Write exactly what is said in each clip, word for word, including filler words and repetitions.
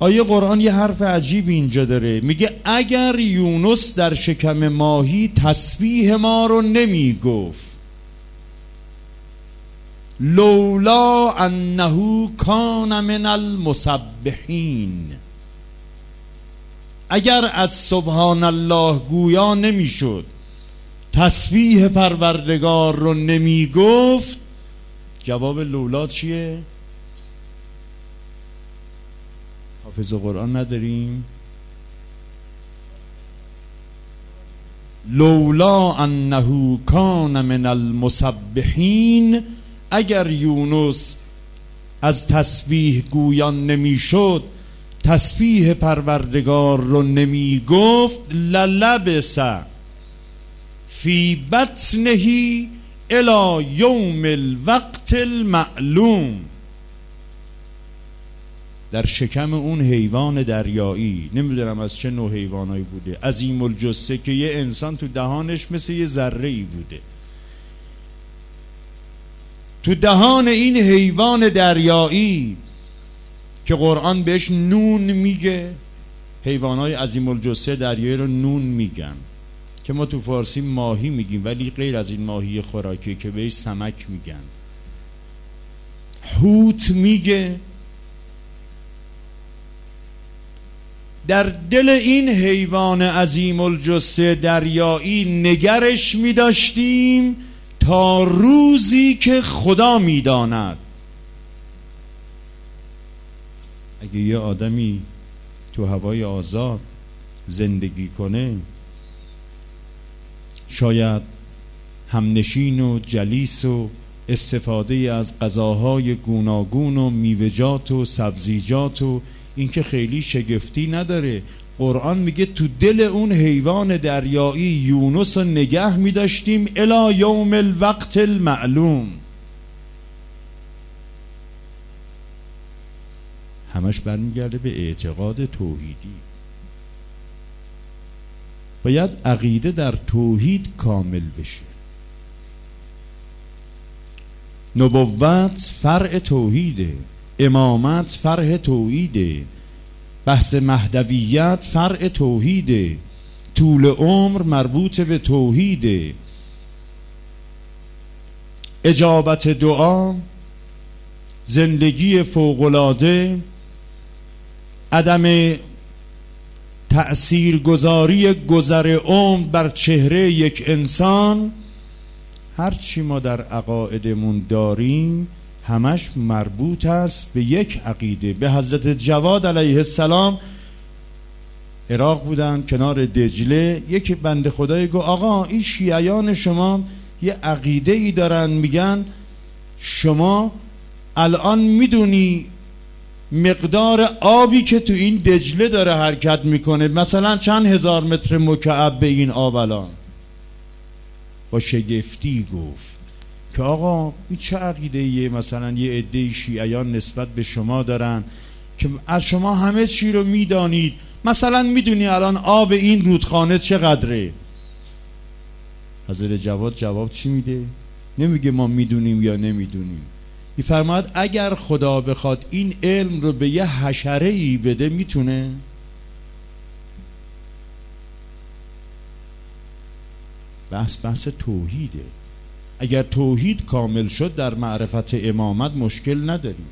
آیه قرآن یه حرف عجیب اینجا داره، میگه اگر یونس در شکم ماهی تسبیح ما رو نمی گفت، لولا انه کان من المسبحین، اگر از سبحان الله گویا نمی شد، تسبیح پروردگار رو نمی گفت، جواب لولا چیه؟ حافظ قرآن نداریم؟ لولا انه کان من المسبحین، اگر یونس از تسبیح گویان نمی شد، تسبیح پروردگار رو نمی گفت، للبس فی بطنه الی یوم الوقت المعلوم، در شکم اون حیوان دریایی، نمیدونم از چه نوع حیوانایی بوده، عظیم الجثه، که یه انسان تو دهانش مثل یه ذره ای بوده، تو دهان این حیوان دریایی که قرآن بهش نون میگه، حیوانای عظیم الجثه دریایی رو نون میگن، که ما تو فارسی ماهی میگیم ولی غیر از این ماهی خوراکی که بهش سمک میگن. حوت میگه. در دل این حیوان عظیم الجثه دریایی نگرش میداشتیم تا روزی که خدا میداند. اگه یه آدمی تو هوای آزاد زندگی کنه، شاید همنشین و جلیس و استفاده از غذاهای گوناگون و میوه‌جات و سبزیجات و این که خیلی شگفتی نداره. قرآن میگه تو دل اون حیوان دریایی یونس رو نگه میداشتیم الی یوم الوقت المعلوم. همش برمیگرده به اعتقاد توحیدی. باید عقیده در توحید کامل بشه. نبوت فرع توحیده، امامت فرع توحیده، بحث مهدویت فرع توحیده، طول عمر مربوط به توحیده، اجابت دعا، زندگی فوق‌العاده، عدم تأثیرگذاری گذر عمر بر چهره یک انسان، هر چی ما در عقایدمون داریم همش مربوط است به یک عقیده. به حضرت جواد علیه السلام عراق بودن کنار دجله، یک بنده خدایی گفت آقا این شیعیان شما یه عقیده ای دارن، میگن شما الان میدونی مقدار آبی که تو این دجله داره حرکت میکنه مثلا چند هزار متر مکعب به این آب الان؟ با شگفتی گفت که آقا این چه عقیده‌ایه مثلا یه عده شیعیان نسبت به شما دارن که از شما همه چی رو میدانید، مثلا میدونی الان آب این رودخانه چقدره؟ حضرت جواد جواب چی میده؟ نمیگه ما میدونیم یا نمیدونیم، میفرماید اگر خدا بخواد این علم رو به یه حشره ای بده میتونه؟ بحث بحث توحیده. اگر توحید کامل شد در معرفت امامت مشکل نداریم.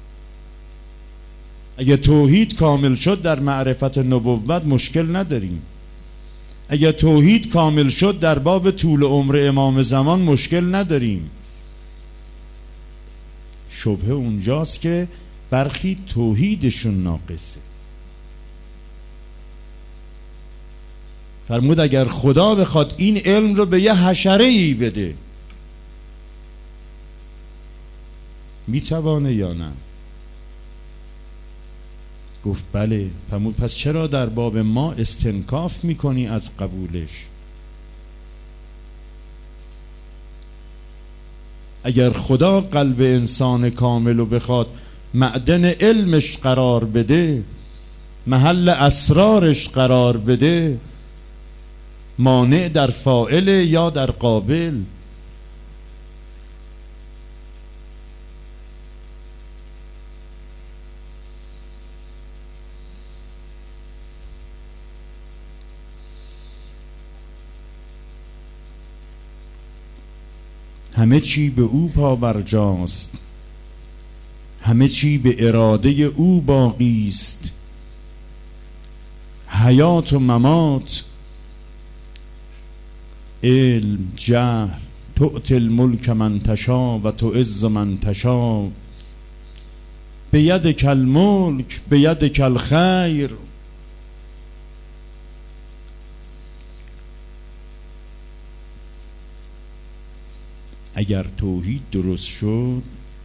اگر توحید کامل شد در معرفت نبوت مشکل نداریم. اگر توحید کامل شد در باب طول عمر امام زمان مشکل نداریم. شبهه اونجاست که برخی توحیدشون ناقصه. فرمود اگر خدا بخواد این علم رو به یه حشره ای بده میتوانه یا نه؟ گفت بله. فرمود پس چرا در باب ما استنکاف میکنی از قبولش؟ اگر خدا قلب انسان کامل رو بخواد معدن علمش قرار بده، محل اسرارش قرار بده، مانع در فاعل یا در قابل؟ همه چی به او پابرجاست، همه چی به اراده او باقی است. حیات و ممات، علم، جهل، تؤتی الملک من تشا و تعز من تشا، بیدک الملک بیدک الخیر. اگر توحید درست شد،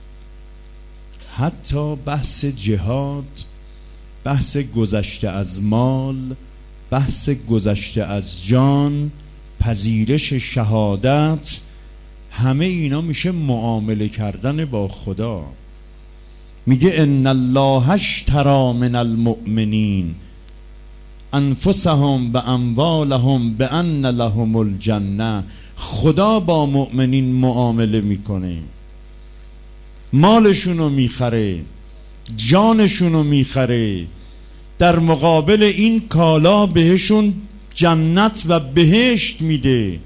حتی بحث جهاد، بحث گذشته از مال، بحث گذشته از جان، پذیرش شهادت، همه اینا میشه معامله کردن با خدا. میگه ان الله اشتری من المؤمنین انفسهم و اموالهم بان لهم الجنه. خدا با مؤمنین معامله میکنه، مالشونو میخره، جانشونو میخره، در مقابل این کالا بهشون جنت و بهشت میده.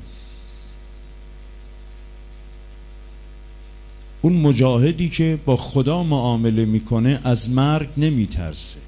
اون مجاهدی که با خدا معامله میکنه از مرگ نمیترسه.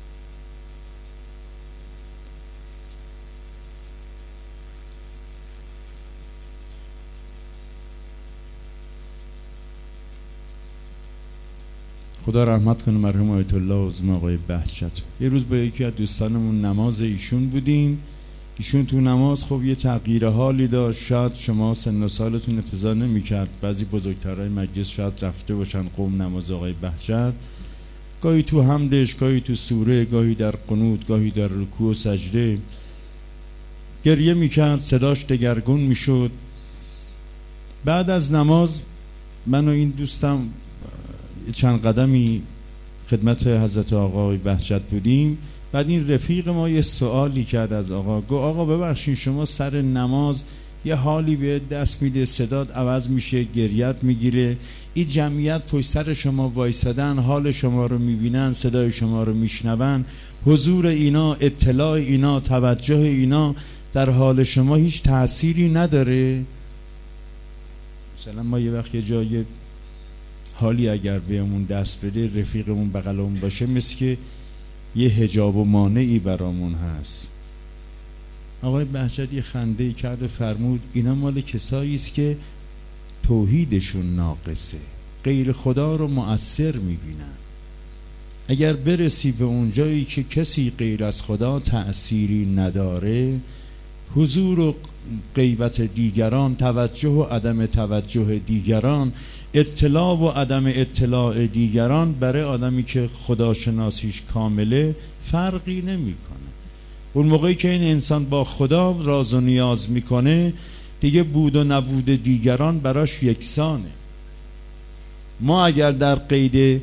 خدا رحمت کنه مرحوم آیت الله عظمی آقای بهجت. یه روز با یکی از دوستانمون نماز ایشون بودیم. ایشون تو نماز خب یه تغییر حالی داشت، شاید شما سن و سالتون اقتضا نمی‌کرد، بعضی بزرگترهای مجلس شاید رفته باشن قوم نماز آقای بهجت، گاهی تو حمدش، گاهی تو سوره، گاهی در قنوت، گاهی در رکوع و سجده گریه میکرد، صداش دگرگون میشد. بعد از نماز من و این دوستم چند قدمی خدمت حضرت آقای بهجت بودیم. بعد این رفیق ما یه سوالی کرد از آقا، گو آقا ببخشید شما سر نماز یه حالی به دست میده، صدات عوض میشه، گریت میگیره، این جمعیت پشت سر شما وایسادن، حال شما رو میبینن، صدای شما رو میشنون، حضور اینا، اطلاع اینا، توجه اینا در حال شما هیچ تأثیری نداره؟ مثلا ما یه وقت یه جای حالی اگر بهمون دست بده، رفیقمون بغلمون باشه، مثل که یه حجاب و مانعی برامون هست. آقای بهجت یه خنده‌ای کرد و فرمود اینا مال کسایی است که توحیدشون ناقصه، غیر خدا رو مؤثر میبینن. اگر برسی به اون جایی که کسی غیر از خدا تأثیری نداره، حضور و غیبت دیگران، توجه و عدم توجه دیگران، اطلاع و عدم اطلاع دیگران برای آدمی که خداشناسیش کامله فرقی نمیکنه. اون موقعی که این انسان با خدا راز و نیاز میکنه، دیگه بود و نبود دیگران براش یکسانه. ما اگر در قید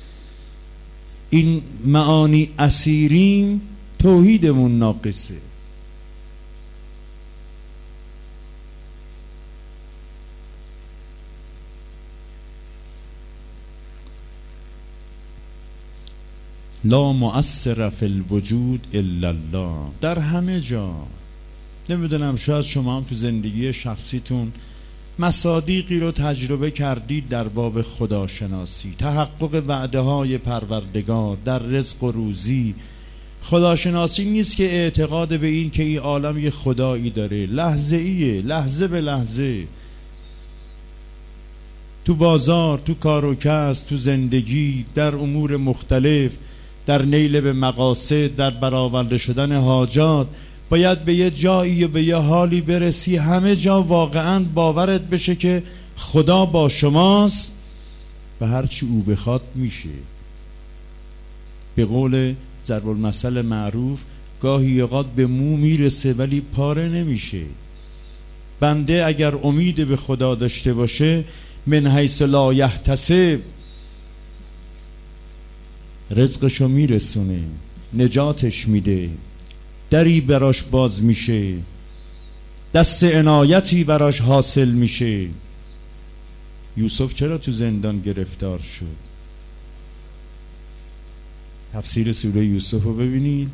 این معانی اسیریم، توحیدمون ناقصه. لا مؤثر فی الوجود الا الله. در همه جا. نمیدونم شاید شما هم تو زندگی شخصیتون مصادیقی رو تجربه کردید در باب خداشناسی، تحقق وعده های پروردگار در رزق و روزی. خداشناسی نیست که اعتقاد به این که این عالم یه خدایی داره، لحظه ایه، لحظه به لحظه، تو بازار، تو کار و کسب، تو زندگی، در امور مختلف، در نیل به مقاصد، در برآورده شدن حاجات، باید به یه جایی و به یه حالی برسی همه جا واقعا باورت بشه که خدا با شماست و هرچی او بخواد میشه. به قول ضرب المثل معروف، گاهی اوقات به مو میرسه ولی پاره نمیشه. بنده اگر امید به خدا داشته باشه، من حیث لا یحتسب رزقشو میرسونه، نجاتش میده، دری براش باز میشه، دست عنایتی براش حاصل میشه. یوسف چرا تو زندان گرفتار شد؟ تفسیر سوره یوسف رو ببینید.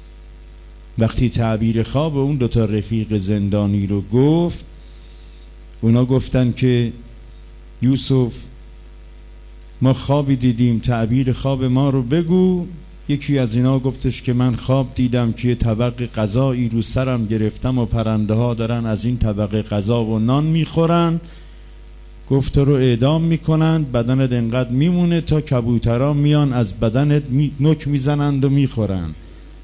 وقتی تعبیر خواب اون دوتا رفیق زندانی رو گفت، اونا گفتن که یوسف ما خوابی دیدیم، تعبیر خواب ما رو بگو. یکی از اینا گفتش که من خواب دیدم که یه طبق غذایی رو سرم گرفتم و پرنده ها دارن از این طبق غذا و نان میخورن. گفت تو رو اعدام میکنن، بدنت انقدر میمونه تا کبوترها میان از بدنت می... نوک میزنند و میخورن.